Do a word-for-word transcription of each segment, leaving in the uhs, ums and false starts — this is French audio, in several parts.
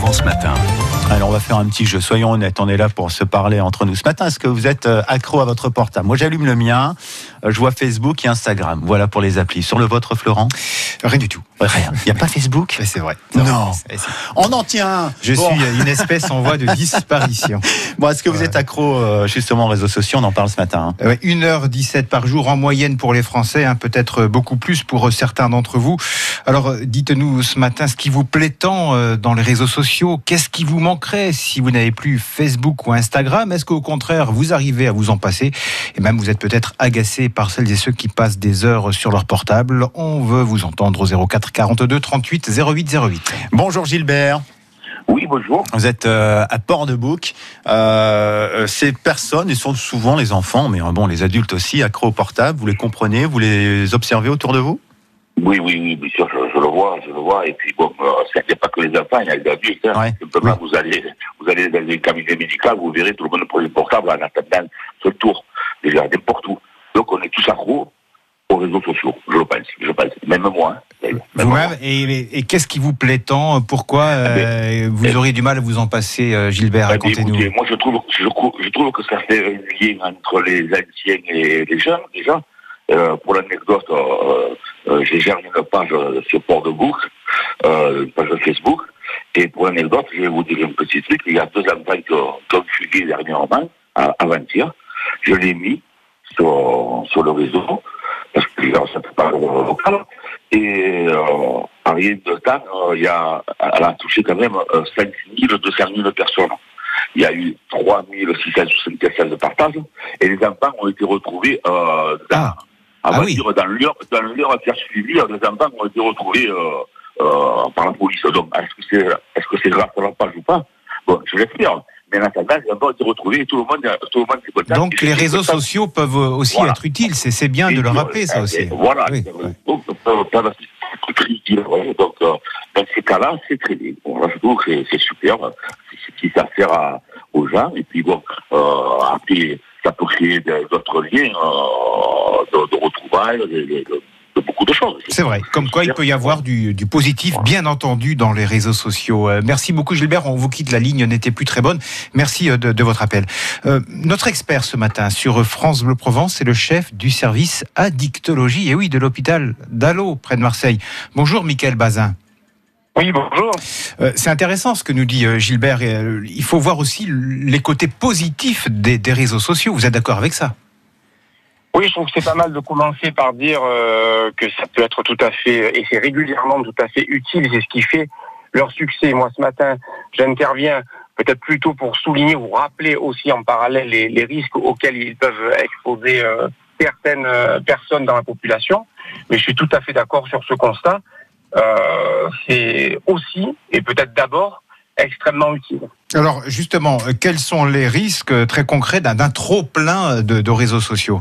Provence Matin. Alors on va faire un petit jeu, soyons honnêtes, on est là pour se parler entre nous ce matin. Est-ce que vous êtes accro à votre portable? Moi j'allume le mien, je vois Facebook et Instagram, voilà pour les applis. Sur le vôtre, Florent? Rien du tout. Rien. Il n'y a pas Facebook? C'est vrai. Non, non. On en tient un. Je bon. suis une espèce en voie de disparition. Bon, est-ce que vous ouais. êtes accro euh, justement aux réseaux sociaux? On en parle ce matin. Hein. Ouais, une heure dix-sept par jour en moyenne pour les Français, hein, peut-être beaucoup plus pour certains d'entre vous. Alors dites-nous ce matin ce qui vous plaît tant euh, dans les réseaux sociaux. Qu'est-ce qui vous manquerait si vous n'avez plus Facebook ou Instagram? Est-ce qu'au contraire vous arrivez à vous en passer? Et même vous êtes peut-être agacé par celles et ceux qui passent des heures sur leur portable. On veut vous entendre au zéro quatre quarante-deux trente-huit zéro huit zéro huit. Bonjour Gilbert. Oui, bonjour. Vous êtes euh, à Port-de-Bouc. Euh, ces personnes, ils sont souvent les enfants, mais bon, les adultes aussi, accros au portable. Vous les comprenez? Vous les observez autour de vous? Oui, oui, oui, bien sûr, je, je le vois, je le vois. Et puis bon, euh, il n'y a pas que les enfants, il y a les adultes. Hein. Ouais. Simplement, oui. vous allez, vous allez dans un cabinet médical, vous verrez tout le monde prend les portables en attendant ce tour, déjà n'importe où. Donc on est tous accros aux réseaux sociaux, je le pense, je pense. Même moi. Hein. Même Vous-même, moi. et, et, et qu'est-ce qui vous plaît tant? Pourquoi euh, eh ben, vous eh, aurez du mal à vous en passer, euh, Gilbert? eh Racontez-nous. Écoutez, moi je trouve, je, je trouve que ça fait un lien entre les anciens et les jeunes, déjà. Euh, pour l'anecdote, euh, euh, j'ai géré une page sur Port-de-Bouc, euh, une page Facebook, et pour l'anecdote, je vais vous dire un petit truc. Il y a deux enfants qui ont, qui ont fugué dernièrement, avant-hier. Je l'ai mis sur, sur le réseau, parce que les gens ne savent pas le local, et euh, en rien de temps, euh, il y a, elle a touché quand même euh, cinq mille deux cent mille personnes. Il y a eu trois mille six cent soixante-seize de partages, et les enfants ont été retrouvés euh, dans... Ah. À Ah va oui. dire, dans l'heure, dans l'heure qui a suivi, les enfants ont été retrouvés euh, euh, par la police. Donc, est-ce que c'est, est-ce que c'est grâce à la page ou pas? Bon, je l'espère. Mais en attendant, les enfants ont été retrouvés et tout le monde, tout le monde s'est content. Donc, les réseaux content. sociaux peuvent aussi voilà. être utiles. C'est, c'est bien et de le rappeler, ça aussi. Voilà. Oui. Donc, pas de Donc, euh, dans ces cas-là, c'est très bien. Bon, là, je trouve que c'est, c'est super. C'est ce qui s'affaire à, aux gens. Et puis, bon, euh, après, ça peut créer d'autres liens euh, de, de retrouvailles, de, de, de beaucoup de choses. C'est vrai. Comme quoi, il peut y avoir du, du positif, bien entendu, dans les réseaux sociaux. Euh, merci beaucoup, Gilbert. On vous quitte. La ligne n'était plus très bonne. Merci de, de votre appel. Euh, notre expert ce matin sur France Bleu Provence, c'est le chef du service addictologie, et oui, de l'hôpital d'Allo, près de Marseille. Bonjour, Michael Bazin. Oui, bonjour. Euh, c'est intéressant ce que nous dit euh, Gilbert. Euh, il faut voir aussi les côtés positifs des, des réseaux sociaux. Vous êtes d'accord avec ça? Oui, je trouve que c'est pas mal de commencer par dire euh, que ça peut être tout à fait, et c'est régulièrement tout à fait utile. C'est ce qui fait leur succès. Moi, ce matin, j'interviens peut-être plutôt pour souligner ou rappeler aussi en parallèle les, les risques auxquels ils peuvent exposer euh, certaines euh, personnes dans la population. Mais je suis tout à fait d'accord sur ce constat. Euh, c'est aussi, et peut-être d'abord, extrêmement utile. Alors justement, quels sont les risques très concrets d'un, d'un trop plein de, de réseaux sociaux?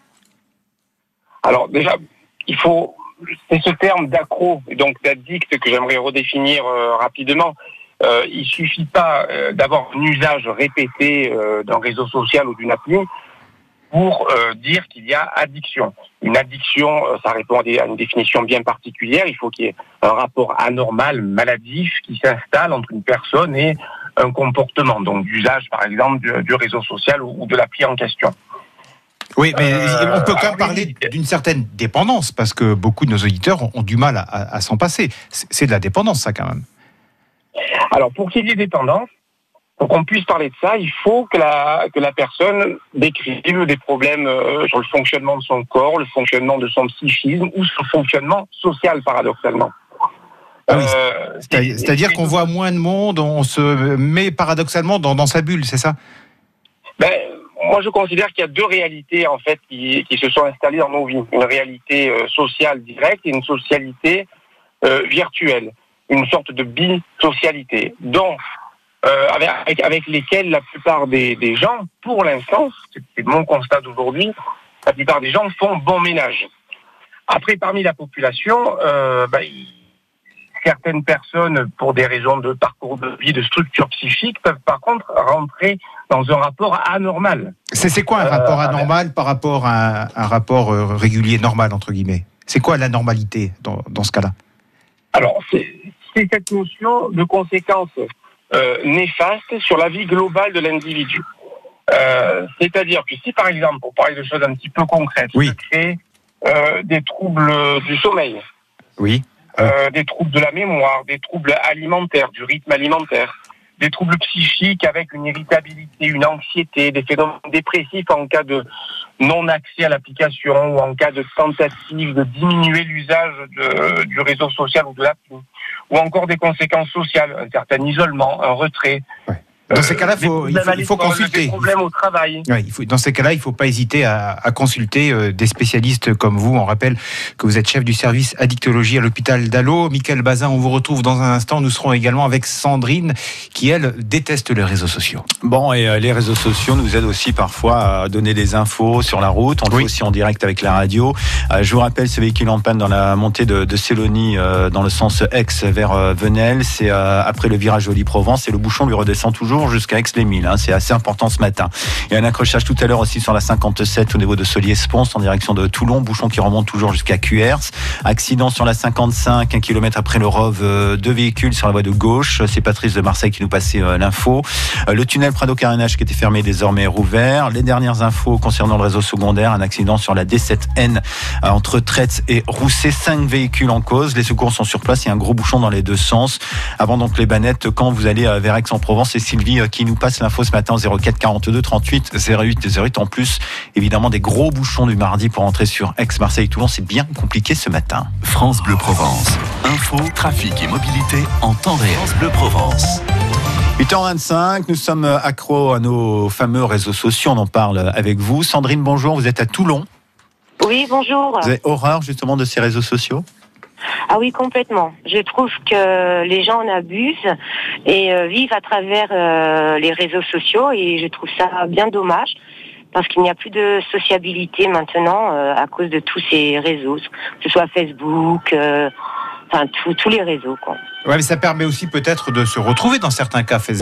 Alors déjà, il faut, c'est ce terme d'accro, donc d'addict que j'aimerais redéfinir euh, rapidement. Euh, il suffit pas euh, d'avoir un usage répété euh, d'un réseau social ou d'une appli pour euh, dire qu'il y a addiction. Une addiction, euh, ça répond à, des, à une définition bien particulière. Il faut qu'il y ait un rapport anormal, maladif, qui s'installe entre une personne et un comportement. Donc, d'usage, par exemple, du, du réseau social ou, ou de l'appli en question. Oui, mais euh, on peut quand même parler d'une certaine dépendance, parce que beaucoup de nos auditeurs ont, ont du mal à, à, à s'en passer. C'est, c'est de la dépendance, ça, quand même. Alors, pour qu'il y ait dépendance, pour qu'on puisse parler de ça, il faut que la, que la personne décrive des problèmes euh, sur le fonctionnement de son corps, le fonctionnement de son psychisme ou son fonctionnement social, paradoxalement. Ah oui, euh, c'est-à-dire, c'est-à-dire qu'on voit moins de monde, on se met paradoxalement dans, dans sa bulle, c'est ça? Ben, moi, je considère qu'il y a deux réalités, en fait, qui, qui se sont installées dans nos vies. Une réalité euh, sociale directe et une socialité euh, virtuelle. Une sorte de bisocialité. Donc, Euh, avec, avec lesquels la plupart des, des gens, pour l'instant, c'est, c'est mon constat d'aujourd'hui, la plupart des gens font bon ménage. Après, parmi la population, euh, bah, y, certaines personnes, pour des raisons de parcours de vie, de structure psychique, peuvent par contre rentrer dans un rapport anormal. C'est, c'est quoi un rapport euh, anormal avec... par rapport à un, un rapport euh, régulier, normal, entre guillemets? C'est quoi l'anormalité dans, dans ce cas-là? Alors, c'est, c'est cette notion de conséquence euh, néfaste sur la vie globale de l'individu. Euh, c'est-à-dire que si, par exemple, pour parler de choses un petit peu concrètes, oui. ça crée euh, des troubles du sommeil, oui. euh, des troubles de la mémoire, des troubles alimentaires, du rythme alimentaire, des troubles psychiques avec une irritabilité, une anxiété, des phénomènes dépressifs en cas de non-accès à l'application ou en cas de tentative de diminuer l'usage de, du réseau social ou de l'appli, ou encore des conséquences sociales, un certain isolement, un retrait. Ouais. Dans ces cas-là, faut, il faut, il faut consulter. Des problèmes au travail. Ouais, il faut, dans ces cas-là, il ne faut pas hésiter à, à consulter euh, des spécialistes comme vous. On rappelle que vous êtes chef du service addictologie à l'hôpital d'Allo. Mickaël Bazin, on vous retrouve dans un instant. Nous serons également avec Sandrine, qui, elle, déteste les réseaux sociaux. Bon, et euh, les réseaux sociaux nous aident aussi parfois à donner des infos sur la route. On le oui. fait aussi en direct avec la radio. Euh, je vous rappelle, ce véhicule en panne dans la montée de, de Célonie, euh, dans le sens Aix vers euh, Venelle. C'est euh, après le virage Joly-Provence. Et le bouchon lui redescend toujours jusqu'à Aix-les-Milles. Hein, c'est assez important ce matin. Il y a un accrochage tout à l'heure aussi sur la cinquante-sept au niveau de Solier-Sponce en direction de Toulon, bouchon qui remonte toujours jusqu'à Cuers. Accident sur la cinquante-cinq, un kilomètre après le Rove, euh, deux véhicules sur la voie de gauche. C'est Patrice de Marseille qui nous passait euh, l'info. Euh, le tunnel Prado-Carénage qui était fermé désormais est rouvert. Les dernières infos concernant le réseau secondaire, un accident sur la D sept N euh, entre Traite et Rousset, cinq véhicules en cause. Les secours sont sur place, il y a un gros bouchon dans les deux sens. Avant donc les bannettes, quand vous allez euh, vers Aix-en-Provence, c'est Sylvie euh, qui nous passe l'info ce matin au zéro quatre quarante-deux trente-huit zéro huit zéro huit. En plus, évidemment, des gros bouchons du mardi pour entrer sur Aix-Marseille-Toulon. C'est bien compliqué ce matin. France Bleu Provence. Info, trafic et mobilité en temps réel. France Bleu Provence. huit heures vingt-cinq, nous sommes accros à nos fameux réseaux sociaux. On en parle avec vous. Sandrine, bonjour. Vous êtes à Toulon. Oui, bonjour. Vous avez horreur justement de ces réseaux sociaux ? Ah oui, complètement. Je trouve que les gens en abusent et euh, vivent à travers euh, les réseaux sociaux et je trouve ça bien dommage parce qu'il n'y a plus de sociabilité maintenant euh, à cause de tous ces réseaux, que ce soit Facebook, euh, enfin tous les réseaux, quoi. Ouais, mais ça permet aussi peut-être de se retrouver dans certains cas.